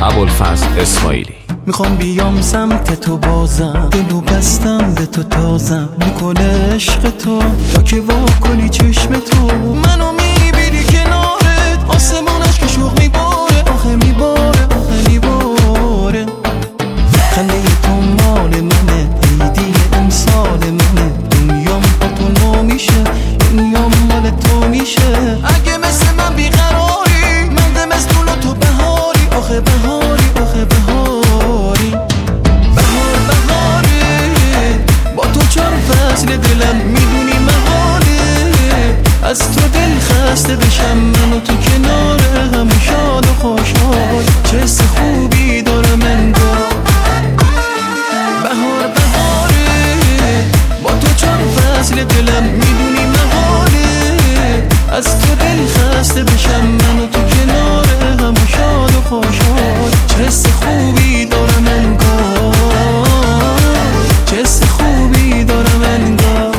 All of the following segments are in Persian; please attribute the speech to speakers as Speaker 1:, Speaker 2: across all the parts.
Speaker 1: ابوالفضل اسماعیلی.
Speaker 2: میخوام بیام سمت تو بازم، دلو بستم به تو تازم، میکنه عشق تو تا که وا کنی چشم تو. منو میبینی کنارت، آسمانش که شوق میباره، آخه میباره آخه میباره. خنده تو مال منه، عیدی امسال منه، دنیام با تو نو میشه، دنیام مال تو میشه. اگه مثل من بیقراری، من زمستون و تو بهاری، آخه بهاری آخه بهاری. بهار بهاره، با تو 4 فصل دلم میدونی محاله. از تو دل خسته بشم من و تو کنار هم، شاد و خوشحال، چه حس خوبی دارم انگار. بهار بهاره، با تو 4 فصل دلم میدونی محاله. از تو دل خسته بشم من و تو کنار هم، شاد و خوشحال، چه حس خوبی دارم انگار، چه حس خوبی دارم انگار.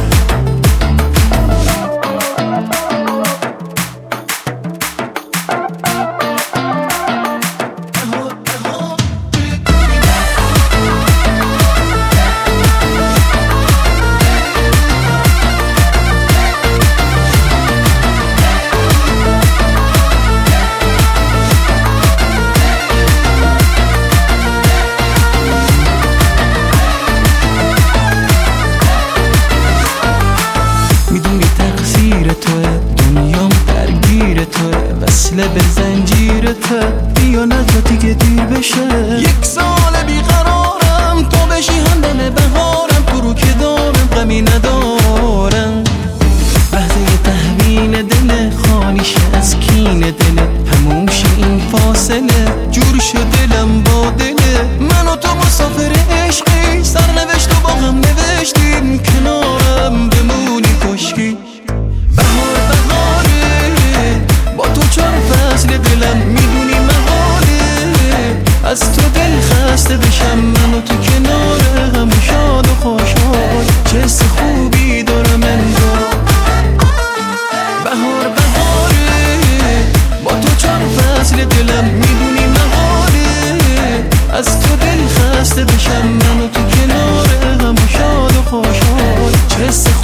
Speaker 2: دنیام درگیر توه، وصله به زنجیرته، بیا نجاتی که دیر بشه. 1 سال بیقرارم، تو بشی همدم بهارم، تو رو که دارم غمی ندارم. لحظه تهوین دل خالیشه از کین دل، تموم شه این فاصله، جور شد دلم با دله. من و تو مسافر عشقی، سرنوشت و با هم نوشتیم، کنارم بمونی کشکی. بهار بهاره، با تو 4 فصل دلم میدونی محاله. از تو دل خسته بشم من و تو کنار هم، شاد و خوشحال، چه حس خوبی دارم انگار. بهار بهاره، با تو 4 فصل دلم میدونی محاله. از تو دل خسته بشم من و تو کنار هم، شاد و خوشحال، چه حس